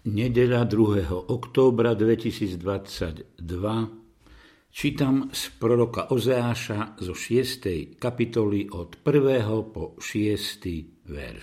Nedeľa 2. októbra 2022. Čítam z proroka Ozeáša zo 6. kapitoly od 1. po 6. verš.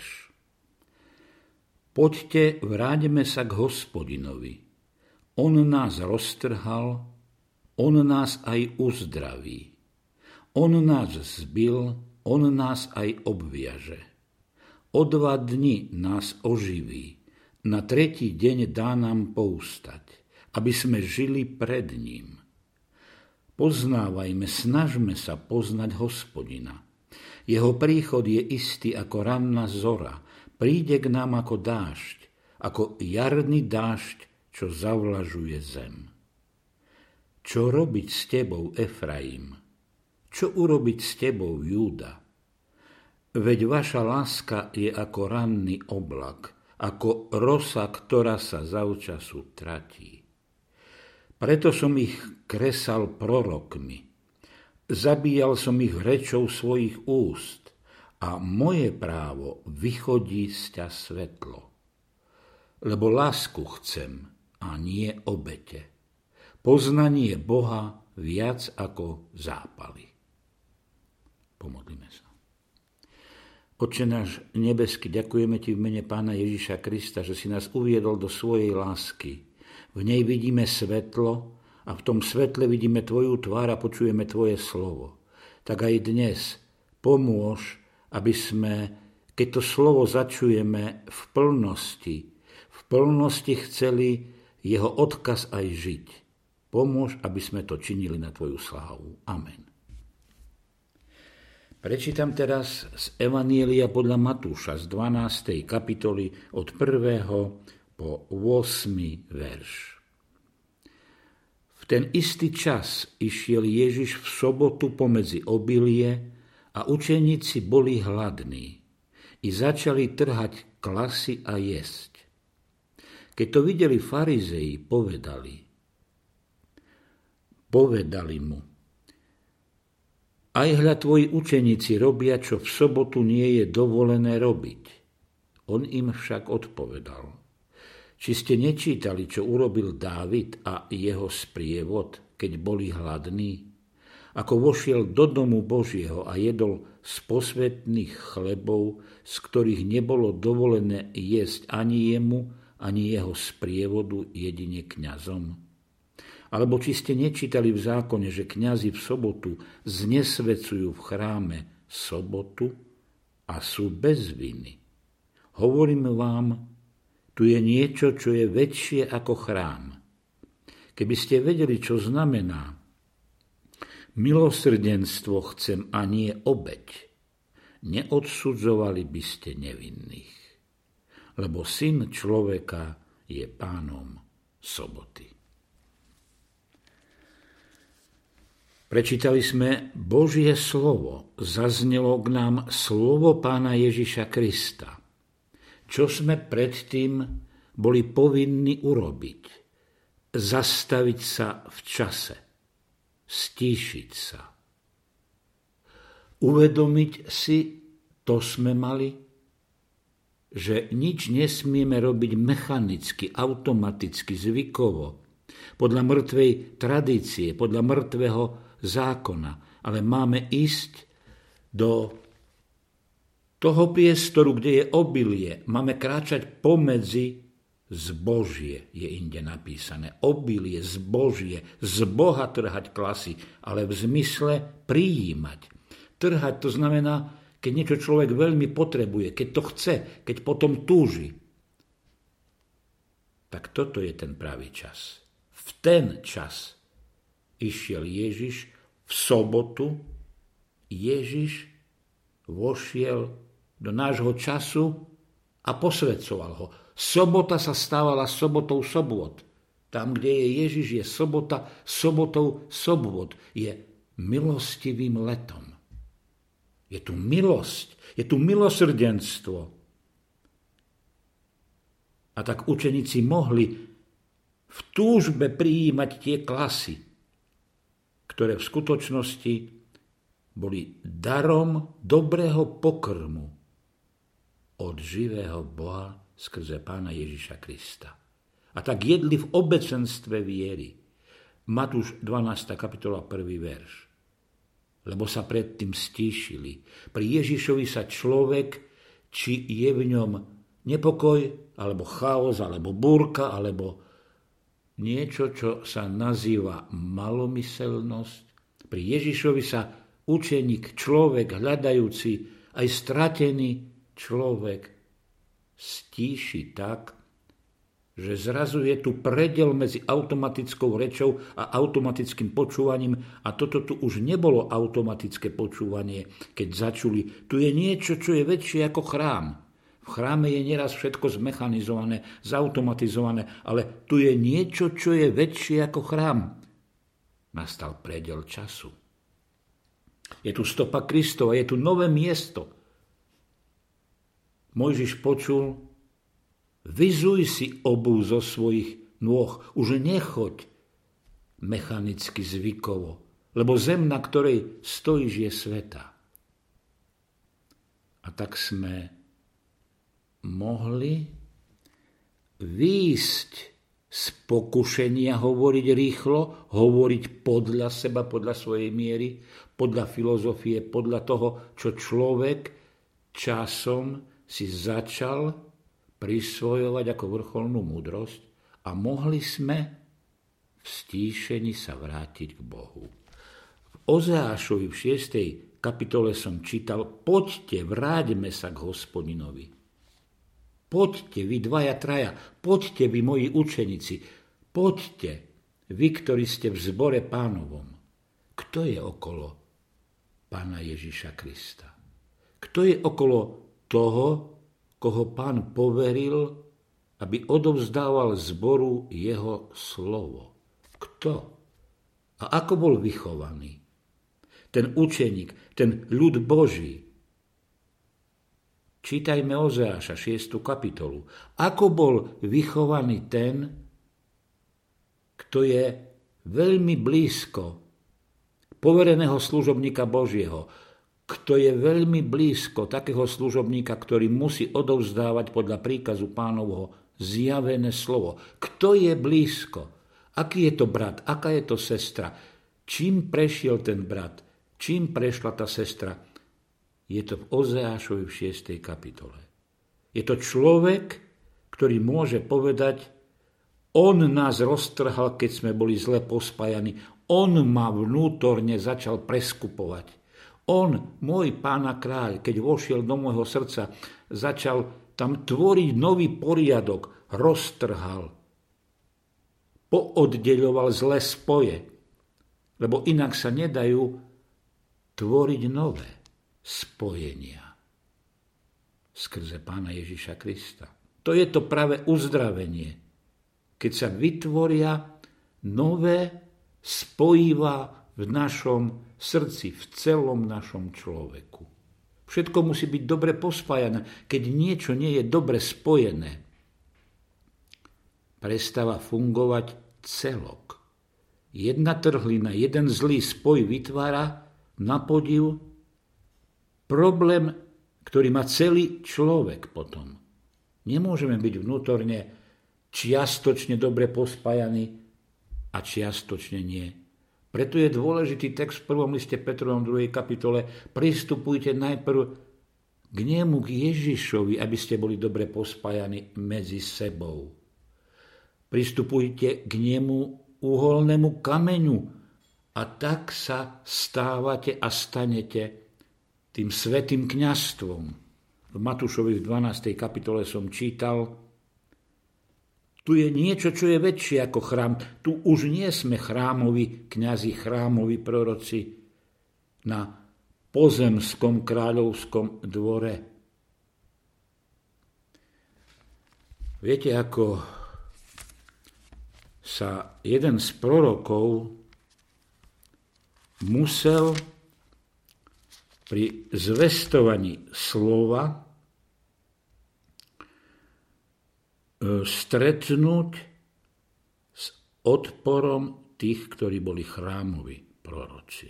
Poďte, vráťme sa k Hospodinovi. On nás roztrhal, on nás aj uzdraví. On nás zbil, on nás aj obviaže. O 2 dni nás oživí. Na 3. deň dá nám poustať, aby sme žili pred ním. Poznávajme, snažme sa poznať Hospodina. Jeho príchod je istý ako ranná zora, príde k nám ako dážď, ako jarný dážď, čo zavlažuje zem. Čo robiť s tebou, Efraim? Čo urobiť s tebou, Júda? Veď vaša láska je ako ranný oblak, ako rosa, ktorá sa zavčasu tratí. Preto som ich kresal prorokmi, zabíjal som ich rečou svojich úst a moje právo vychodí z ťa svetlo. Lebo lásku chcem a nie obete, poznanie Boha viac ako zápaly. Pomodlíme sa. Otče náš nebeský, ďakujeme Ti v mene Pána Ježiša Krista, že si nás uviedol do svojej lásky. V nej vidíme svetlo a v tom svetle vidíme Tvoju tvár a počujeme Tvoje slovo. Tak aj dnes pomôž, aby sme, keď to slovo začujeme v plnosti chceli jeho odkaz aj žiť. Pomôž, aby sme to činili na Tvoju slávu. Amen. Prečítam teraz z Evanielia podľa Matúša z 12. kapitoly od 1. po 8. verš. V ten istý čas išiel Ježiš v sobotu pomedzi obilie a učeníci boli hladní i začali trhať klasy a jesť. Keď to videli farizei, povedali mu: Aj hľa tvoji učeníci robia, čo v sobotu nie je dovolené robiť. On im však odpovedal: Či ste nečítali, čo urobil Dávid a jeho sprievod, keď boli hladní? Ako vošiel do domu Božieho a jedol z posvätných chlebov, z ktorých nebolo dovolené jesť ani jemu, ani jeho sprievodu, jedine kňazom? Alebo či ste nečítali v zákone, že kňazi v sobotu znesvecujú v chráme sobotu a sú bez viny? Hovorím vám, tu je niečo, čo je väčšie ako chrám. Keby ste vedeli, čo znamená milosrdenstvo chcem a nie obeť, neodsudzovali by ste nevinných. Lebo Syn človeka je pánom soboty. Prečítali sme Božie slovo, zaznelo k nám slovo Pána Ježiša Krista. Čo sme predtým boli povinní urobiť? Zastaviť sa v čase, stíšiť sa. Uvedomiť si, to sme mali, že nič nesmieme robiť mechanicky, automaticky, zvykovo, podľa mŕtvej tradície, podľa mŕtvého zákona, ale máme ísť do toho priestoru, kde je obilie. Máme kráčať pomedzi zbožie, je inde napísané. Obilie, zbožie, z Boha trhať klasy, ale v zmysle prijímať. Trhať to znamená, keď niečo človek veľmi potrebuje, keď to chce, keď potom túži. Tak toto je ten pravý čas. V ten čas išiel Ježiš v sobotu. Ježiš vošiel do nášho času a posvedcoval ho. Sobota sa stávala sobotou sobôt. Tam, kde je Ježiš, je sobota sobotou sobôt. Je milostivým letom. Je tu milosť, je tu milosrdenstvo. A tak učeníci mohli v túžbe prijímať tie klasy, ktoré v skutočnosti boli darom dobrého pokrmu od živého Boha skrze Pána Ježiša Krista. a tak jedli v obecenstve viery. Matúš 12. kapitola 1. verš. Lebo sa predtým stíšili. Pri Ježišovi sa človek, či je v ňom nepokoj, alebo chaos, alebo búrka, alebo niečo, čo sa nazýva malomyselnosť. Pri Ježišovi sa učeník, človek, hľadajúci, aj stratený človek stíši tak, že zrazu je tu prediel medzi automatickou rečou a automatickým počúvaním a toto tu už nebolo automatické počúvanie, keď začuli. Tu je niečo, čo je väčšie ako chrám. V chráme je nieraz všetko zmechanizované, zautomatizované, ale tu je niečo, čo je väčšie ako chrám. Nastal prediel času. Je tu stopa Kristova, je tu nové miesto. Mojžiš počul: vyzuj si obuv zo svojich nôh, už nechoď mechanicky zvykovo, lebo zem, na ktorej stojíš, je sveta. A tak sme mohli výjsť z pokušenia hovoriť rýchlo, hovoriť podľa seba, podľa svojej miery, podľa filozofie, podľa toho, čo človek časom si začal prisvojovať ako vrcholnú múdrosť a mohli sme v stíšení sa vrátiť k Bohu. V Ozeášovi v 6. kapitole som čítal: poďte, vráťme sa k Hospodinovi. Poďte, vy dvaja, traja, poďte, vy moji učeníci, poďte, vy, ktorí ste v zbore Pánovom. Kto je okolo Pána Ježiša Krista? Kto je okolo toho, koho Pán poveril, aby odovzdával zboru jeho slovo? Kto? A ako bol vychovaný? Ten učeník, ten ľud Boží. Čítajme Ozeáša 6. kapitolu. Ako bol vychovaný ten, kto je veľmi blízko povereného služobníka Božieho, kto je veľmi blízko takého služobníka, ktorý musí odovzdávať podľa príkazu Pánovho zjavené slovo. Kto je blízko? Aký je to brat? Aká je to sestra? Čím prešiel ten brat? Čím prešla tá sestra? Je to v Ozeášovi v 6. kapitole. Je to človek, ktorý môže povedať: on nás roztrhal, keď sme boli zle pospájani. On ma vnútorne začal preskupovať. On, môj Pán a kráľ, keď vošiel do môjho srdca, začal tam tvoriť nový poriadok, roztrhal, pooddeľoval zlé spoje, lebo inak sa nedajú tvoriť nové spojenia skrze Pána Ježiša Krista. To je to práve uzdravenie, keď sa vytvoria nové spojiva v našom srdci, v celom našom človeku. Všetko musí byť dobre pospájané. Keď niečo nie je dobre spojené, prestáva fungovať celok. Jedna trhlina, jeden zlý spoj vytvára na podiv problém, ktorý má celý človek potom. Nemôžeme byť vnútorne čiastočne dobre pospájaní a čiastočne nie. Preto je dôležitý text v 1. liste Petrovom 2. kapitole: pristupujte najprv k nemu, k Ježišovi, aby ste boli dobre pospájani medzi sebou. Pristupujte k nemu, uholnému kameňu, a tak sa stávate a stanete tým svätým kňazstvom. V Matúšovi v 12. kapitole som čítal: tu je niečo, čo je väčšie ako chrám. Tu už nie sme chrámoví kňazi, chrámoví proroci na pozemskom kráľovskom dvore. Viete, ako sa jeden z prorokov musel pri zvestovaní slova stretnúť s odporom tých, ktorí boli chrámoví proroci.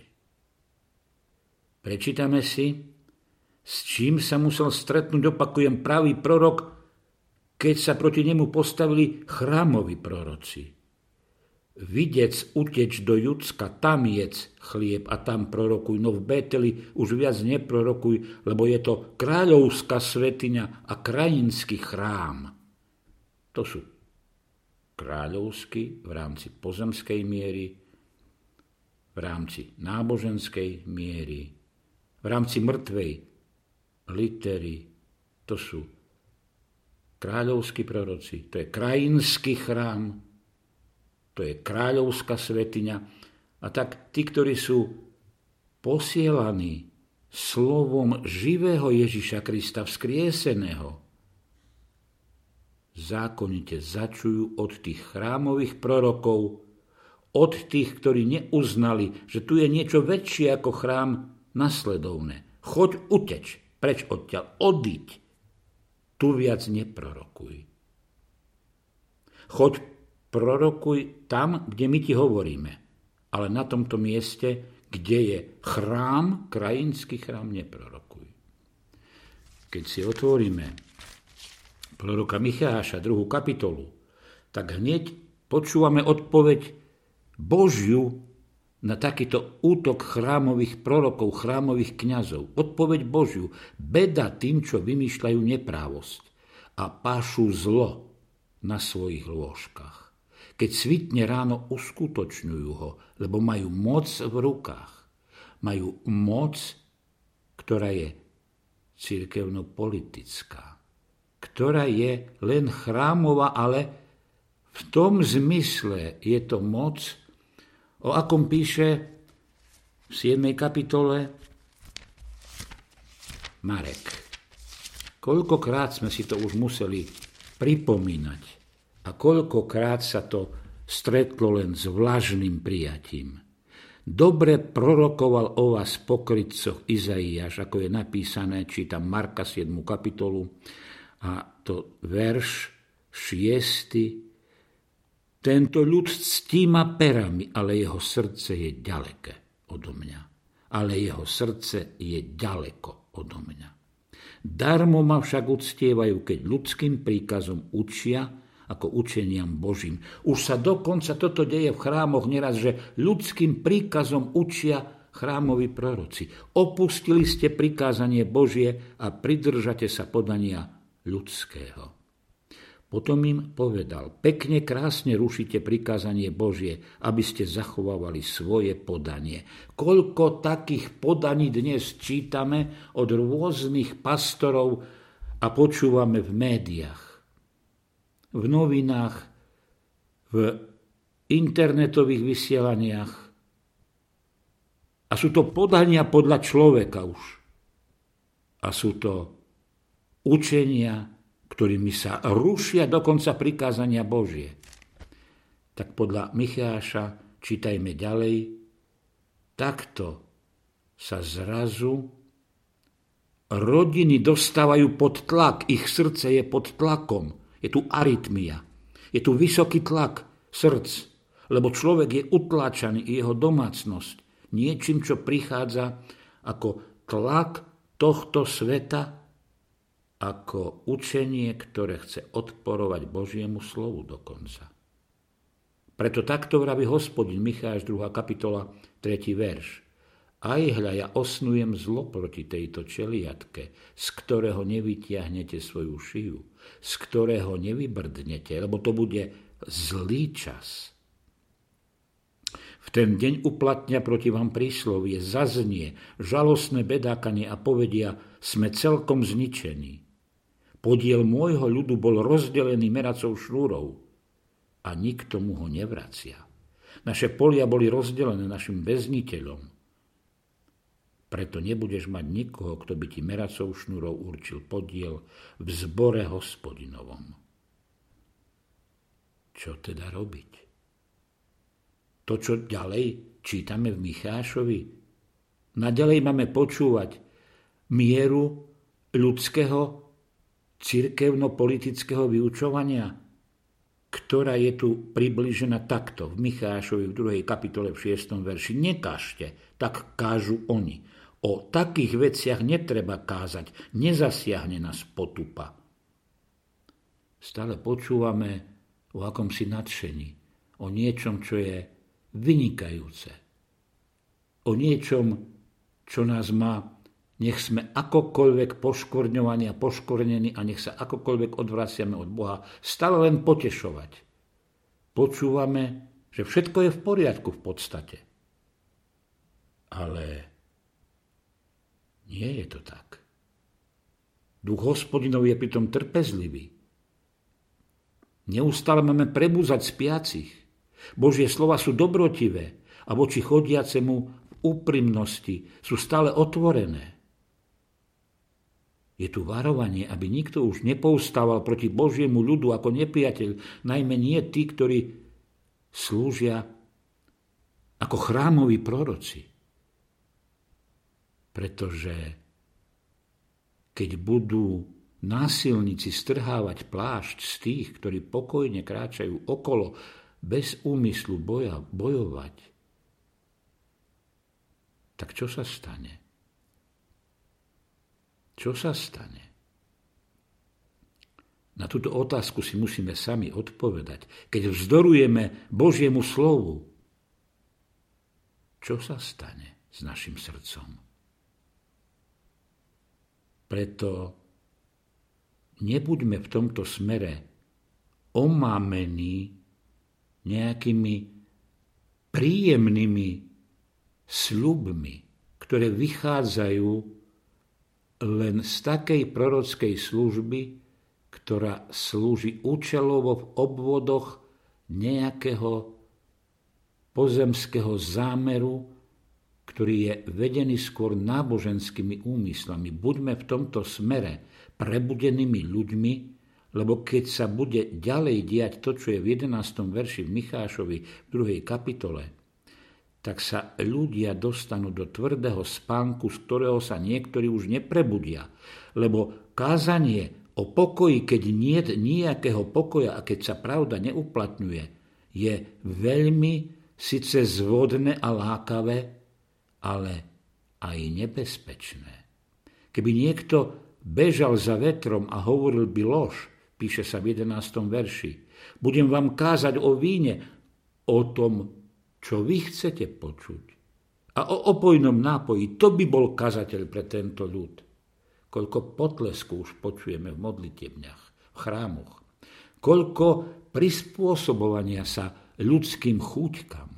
Prečítame si, s čím sa musel stretnúť, opakujem, pravý prorok keď sa proti nemu postavili chrámoví proroci. Videc uteč do Judska, tam jedz chlieb a tam prorokuj, no v Bételi už viac neprorokuj, lebo je to kráľovská svätyňa a krajinský chrám. To sú kráľovský v rámci pozemskej miery, v rámci náboženskej miery, v rámci mŕtvej litery. To sú kráľovskí proroci, to je krajinský chrám, to je kráľovská svätyňa. A tak tí, ktorí sú posielaní slovom živého Ježiša Krista vzkrieseného, zákonite začujú od tých chrámových prorokov, od tých, ktorí neuznali, že tu je niečo väčšie ako chrám, nasledovné. Choď, uteč, preč odtiaľ, odíď. Tu viac neprorokuj. Choď, prorokuj tam, kde my ti hovoríme. Ale na tomto mieste, kde je chrám, krajinský chrám, neprorokuj. Keď si otvoríme proroka Micháša, 2. kapitolu, tak hneď počúvame odpoveď Božiu na takýto útok chrámových prorokov, chrámových kňazov. Odpoveď Božiu. Beda tým, čo vymýšľajú neprávosť a pášu zlo na svojich lôžkach. Keď svitne ráno, uskutočňujú ho, lebo majú moc v rukách. Majú moc, ktorá je cirkevno-politická, ktorá je len chrámová, ale v tom zmysle je to moc, o akom píše v 7. kapitole Marek. Koľkokrát sme si to už museli pripomínať a koľkokrát sa to stretlo len s vlažným prijatím. Dobre prorokoval o vás pokrytcoch Izaiáš, ako je napísané, čítam Marka 7. kapitolu, a to verš 6. Tento ľud ctí ma perami, ale jeho srdce je ďaleké odo mňa. Ale jeho srdce je ďaleko odo mňa. Darmo ma však uctievajú, keď ľudským príkazom učia, ako učeniam Božím. Už sa dokonca toto deje v chrámoch neraz, že ľudským príkazom učia chrámoví proroci. Opustili ste prikázanie Božie a pridržate sa podania ľudského. Potom im povedal, pekne krásne rušíte prikázanie Božie, aby ste zachovávali svoje podanie. Koľko takých podaní dnes čítame od rôznych pastorov a počúvame v médiách, v novinách, v internetových vysielaniach. A sú to podania podľa človeka už. A sú to učenia, ktorými sa rušia dokonca prikázania Božie. Tak podľa Micháša čítajme ďalej. Takto sa zrazu rodiny dostávajú pod tlak, ich srdce je pod tlakom. Je tu arytmia, je tu vysoký tlak srdc, lebo človek je utláčaný i jeho domácnosť niečím, čo prichádza ako tlak tohto sveta, ako učenie, ktoré chce odporovať Božiemu slovu dokonca. Preto takto vraví Hospodin, Micháš 2. kapitola 3. verš. Aj hľa, ja osnujem zlo proti tejto čeliatke, z ktorého nevytiahnete svoju šiju, z ktorého nevybrdnete, lebo to bude zlý čas. V ten deň uplatnia proti vám príslovie, zaznie žalostné bedákanie a povedia, sme celkom zničení. Podiel môjho ľudu bol rozdelený meracou šnúrou a nikto mu ho nevracia. Naše polia boli rozdelené našim väzniteľom. Preto nebudeš mať nikoho, kto by ti meracou šnúrou určil podiel v zbore Hospodinovom. Čo teda robiť? To, čo ďalej čítame v Michášovi, naďalej máme počúvať mieru ľudského cirkevno-politického vyučovania, ktorá je tu približená takto v Michášovi v 2. kapitole v 6. verši. Nekážte, tak kážu oni. O takých veciach netreba kázať, nezasiahne nás potupa. Stále počúvame o akomsi nadšení, o niečom, čo je vynikajúce. O niečom, čo nás má, nech sme akokoľvek poškorňovaní a poškornení a nech sa akokoľvek odvraciame od Boha, stále len potešovať. Počúvame, že všetko je v poriadku v podstate. Ale nie je to tak. Duch Hospodinov je pritom trpezlivý. Neustále máme prebúzať spiacich. Božie slova sú dobrotivé a voči chodiacemu v úprimnosti sú stále otvorené. Je tu varovanie, aby nikto už nepoustával proti Božiemu ľudu ako nepriateľ, najmä nie tí, ktorí slúžia ako chrámoví proroci. Pretože keď budú násilníci strhávať plášť z tých, ktorí pokojne kráčajú okolo bez úmyslu bojovať, tak čo sa stane? Čo sa stane? Na túto otázku si musíme sami odpovedať. Keď vzdorujeme Božiemu slovu, čo sa stane s našim srdcom? Preto nebuďme v tomto smere omámení nejakými príjemnými sľubmi, ktoré vychádzajú len z takej prorockej služby, ktorá slúži účelovo v obvodoch nejakého pozemského zámeru, ktorý je vedený skôr náboženskými úmyslami. Buďme v tomto smere prebudenými ľuďmi, lebo keď sa bude ďalej diať to, čo je v 11. verši v Michášovi v 2. kapitole, tak sa ľudia dostanú do tvrdého spánku, z ktorého sa niektorí už neprebudia. Lebo kázanie o pokoji, keď nie nejakého pokoja a keď sa pravda neuplatňuje, je veľmi síce zvodné a lákavé, ale aj nebezpečné. Keby niekto bežal za vetrom a hovoril by lož, píše sa v 11. verši, budem vám kázať o víne, o tom, čo vy chcete počuť. A o opojnom nápoji, to by bol kazateľ pre tento ľud. Koľko potlesku už počujeme v modlitebniach, v chrámoch. Koľko prispôsobovania sa ľudským chúťkam.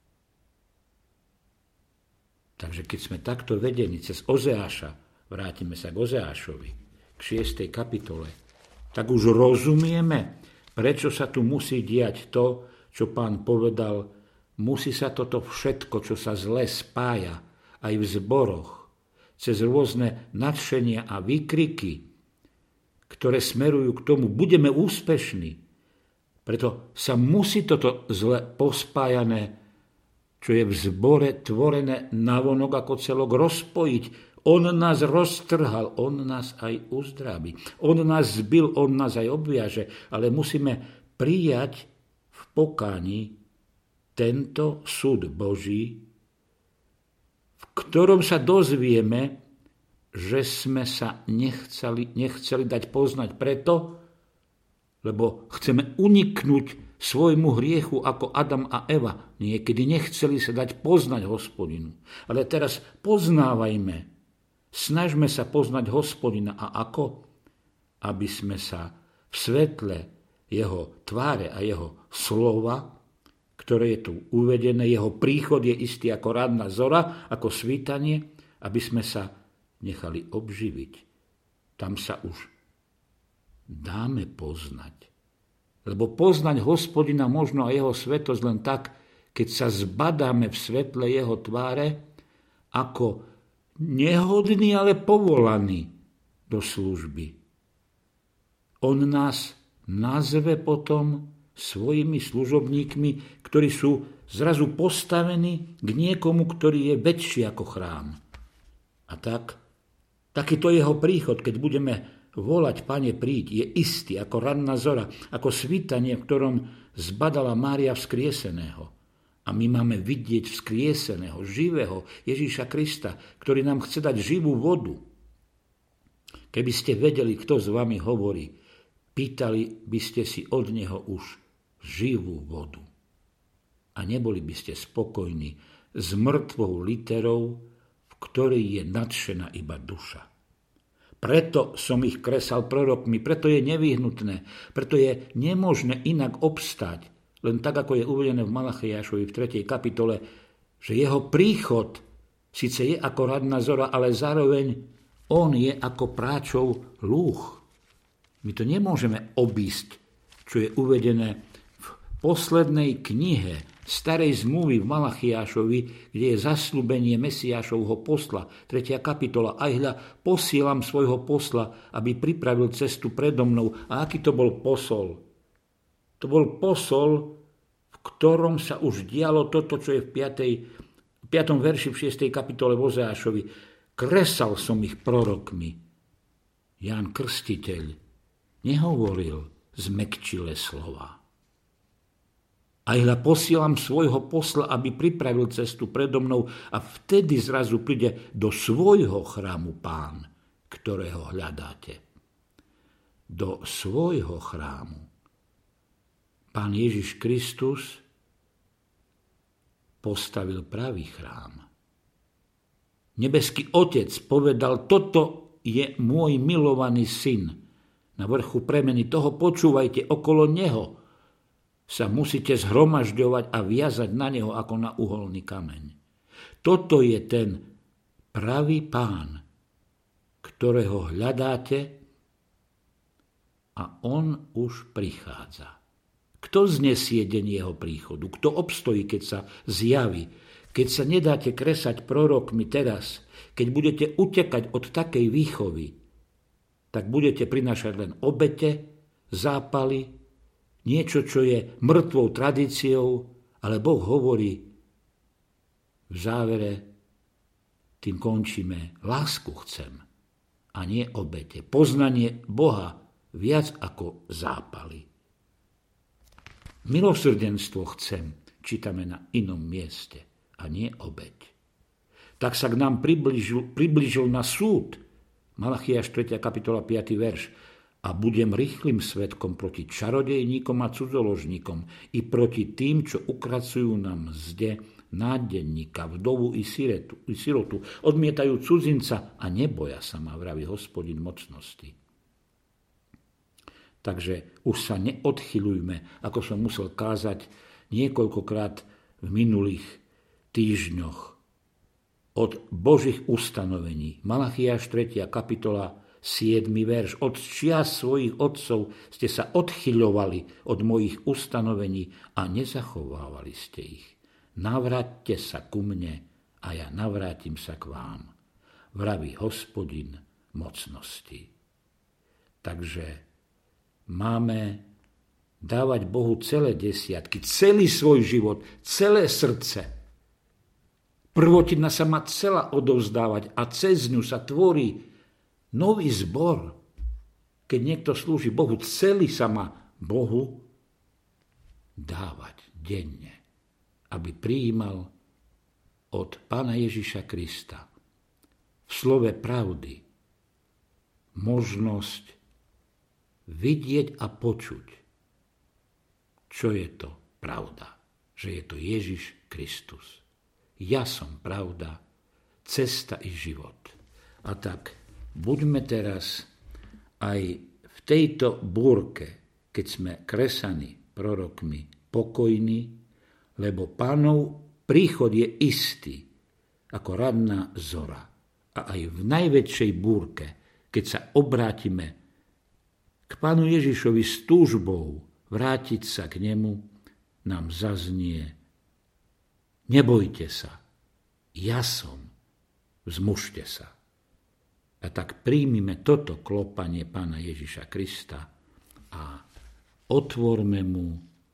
Takže keď sme takto vedení cez Ozeáša, vrátime sa k Ozeášovi, k 6. kapitole, tak už rozumieme, prečo sa tu musí diať to, čo Pán povedal. Musí sa toto všetko, čo sa zle spája aj v zboroch, cez rôzne nadšenia a výkriky, ktoré smerujú k tomu, budeme úspešní. Preto sa musí toto zle pospájané, čo je v zbore tvorené navonok ako celok, rozpojiť. On nás roztrhal, on nás aj uzdraví. On nás zbil, on nás aj obviaže, ale musíme prijať v pokáni tento súd Boží, v ktorom sa dozvieme, že sme sa nechceli dať poznať preto, lebo chceme uniknúť svojmu hriechu ako Adam a Eva. Niekedy nechceli sa dať poznať Hospodinu. Ale teraz poznávajme, snažme sa poznať Hospodina. A ako? Aby sme sa v svetle jeho tváre a jeho slova, ktoré je tu uvedené, jeho príchod je istý ako ranná zora, ako svítanie, aby sme sa nechali obživiť. Tam sa už dáme poznať. Lebo poznať Hospodina možno a jeho svetosť len tak, keď sa zbadáme v svetle jeho tváre ako nehodný, ale povolaný do služby. On nás nazve potom svojimi služobníkmi, ktorí sú zrazu postavení k niekomu, ktorý je väčší ako chrám. A takýto jeho príchod, keď budeme volať, Pane, príď, je istý ako ranná zora, ako svítanie, v ktorom zbadala Mária vzkrieseného. A my máme vidieť vzkrieseného, živého Ježíša Krista, ktorý nám chce dať živú vodu. Keby ste vedeli, kto s vami hovorí, pýtali by ste si od neho už živú vodu. A neboli by ste spokojní s mŕtvou literou, v ktorej je nadšená iba duša. Preto som ich kresal prorokmi, preto je nevyhnutné, preto je nemožné inak obstať, len tak, ako je uvedené v Malachiášovi v 3. kapitole, že jeho príchod síce je ako radná zora, ale zároveň on je ako práčov lúh. My to nemôžeme obísť, čo je uvedené v poslednej knihe starej zmluvy v Malachiášovi, kde je zasľúbenie Mesiášovho posla, 3. kapitola. Aj hľa, posielam svojho posla, aby pripravil cestu predo mnou. A aký to bol posol? To bol posol, v ktorom sa už dialo toto, čo je v 5. verši v 6. kapitole v Ozeášovi. Kresal som ich prorokmi. Ján Krstiteľ nehovoril zmäkčilé slova. A hľa posielam svojho posla, aby pripravil cestu predo mnou a vtedy zrazu príde do svojho chrámu Pán, ktorého hľadáte. Do svojho chrámu. Pán Ježiš Kristus postavil pravý chrám. Nebeský Otec povedal, toto je môj milovaný syn. Na vrchu premeny toho počúvajte, okolo neho sa musíte zhromažďovať a viazať na neho ako na uholný kameň. Toto je ten pravý Pán, ktorého hľadáte a on už prichádza. Kto znesie deň jeho príchodu? Kto obstojí, keď sa zjaví? Keď sa nedáte kresať prorokmi teraz, keď budete utekať od takej výchovy, tak budete prinášať len obete, zápaly, niečo, čo je mŕtvou tradíciou, ale Boh hovorí v závere, tým končíme, lásku chcem a nie obete. Poznanie Boha viac ako zápaly. Milosrdenstvo chcem, čítame na inom mieste a nie obeť. Tak sa k nám priblížil na súd, Malachiáš 3. kapitola 5. verš, a budem rýchlym svedkom proti čarodejníkom a cudzoložníkom i proti tým, čo ukracujú na mzde nádenníka, vdovu i sirotu, odmietajú cudzinca a neboja sa ma, vraví Hospodin mocnosti. Takže už sa neodchylujme, ako som musel kázať niekoľkokrát v minulých týždňoch, od Božích ustanovení. Malachiáš 3. kapitola 7. verš. Od čias svojich otcov ste sa odchyľovali od mojich ustanovení a nezachovávali ste ich. Navráťte sa ku mne a ja navrátim sa k vám, vraví Hospodin mocnosti. Takže máme dávať Bohu celé desiatky, celý svoj život, celé srdce. Prvotina sa má celá odovzdávať a cez ňu sa tvorí nový zbor. Keď niekto slúži Bohu, celý sa má Bohu dávať denne, aby prijímal od Pána Ježiša Krista v slove pravdy možnosť vidieť a počuť, čo je to pravda, že je to Ježiš Kristus. Ja som pravda, cesta i život. A tak buďme teraz aj v tejto búrke, keď sme kresaní prorokmi, pokojní, lebo Pánov príchod je istý, ako radná zora. A aj v najväčšej búrke, keď sa obrátime k Pánu Ježišovi s túžbou vrátiť sa k nemu, nám zaznie: nebojte sa, ja som, vzmužte sa. A tak príjmime toto klopanie Pána Ježiša Krista a otvorme mu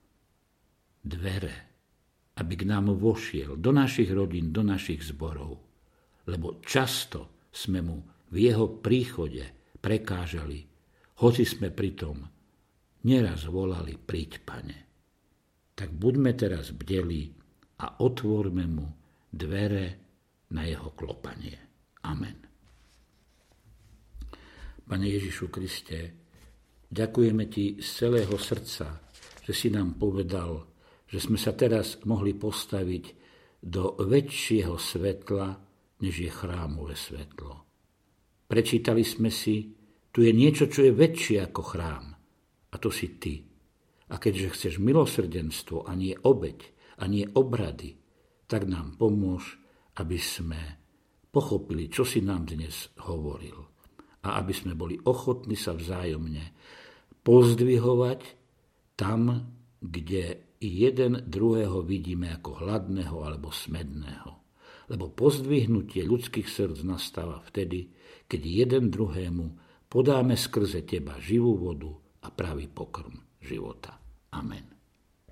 dvere, aby k nám vošiel do našich rodín, do našich zborov. Lebo často sme mu v jeho príchode prekážali, hoci sme pritom neraz volali: príď, Pane. Tak buďme teraz bdelí a otvorme mu dvere na jeho klopanie. Amen. Pane Ježišu Kriste, Ďakujeme ti z celého srdca, že si nám povedal, že sme sa teraz mohli postaviť do väčšieho svetla, než je chrámové svetlo. Prečítali sme si, tu je niečo, čo je väčšie ako chrám, a to si ty. A keďže chceš milosrdenstvo a nie obeť, a nie obrady, tak nám pomôž, aby sme pochopili, čo si nám dnes hovoril. A aby sme boli ochotní sa vzájomne pozdvihovať tam, kde jeden druhého vidíme ako hladného alebo smedného. Lebo pozdvihnutie ľudských srdc nastáva vtedy, keď jeden druhému podáme skrze teba živú vodu a pravý pokrm života. Amen.